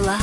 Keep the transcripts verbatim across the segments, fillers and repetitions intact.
цвела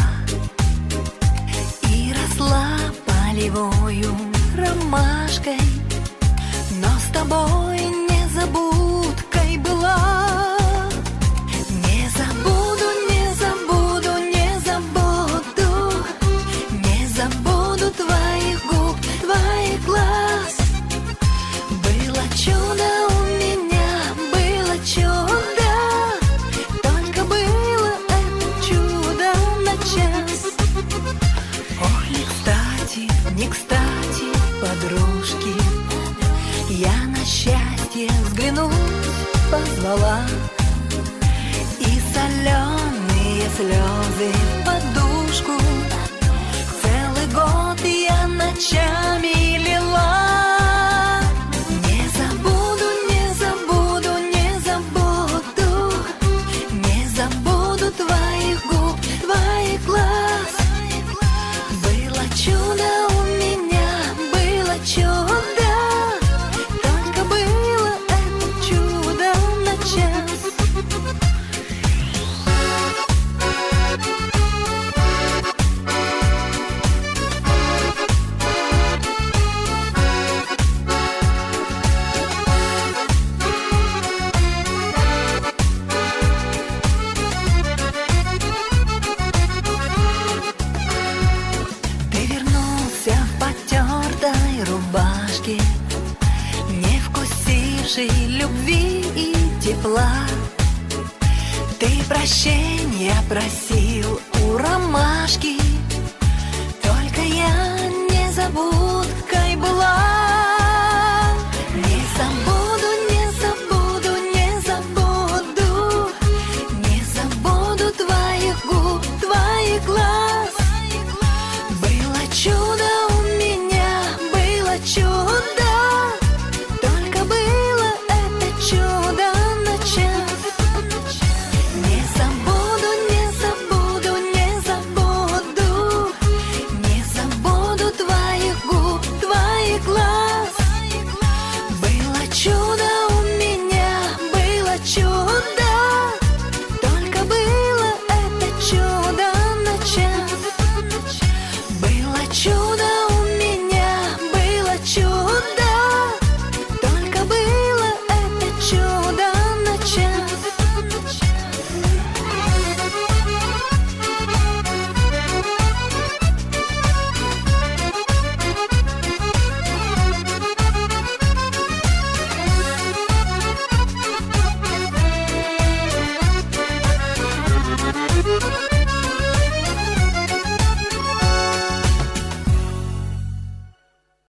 и росла полевою ромашкой, но с тобой незабудкой была. Не забуду, не забуду, не забуду, не забуду твоих губ, твоих глаз. Было чудо у меня, было чудо, только было это чудо на час. Ох, не кстати, не кстати, подружки, я на счастье взглянуть позвала, и соленые слезы в подушку целый год я ночами лила. Не забуду, не забуду, не забуду, не забуду твоих губ, твоих глаз. Было чудо у меня, было чудо, только было это чудо на час. Ты вернулся в потертой рубашке, не вкусивший любви и тепла. Ты прощения просил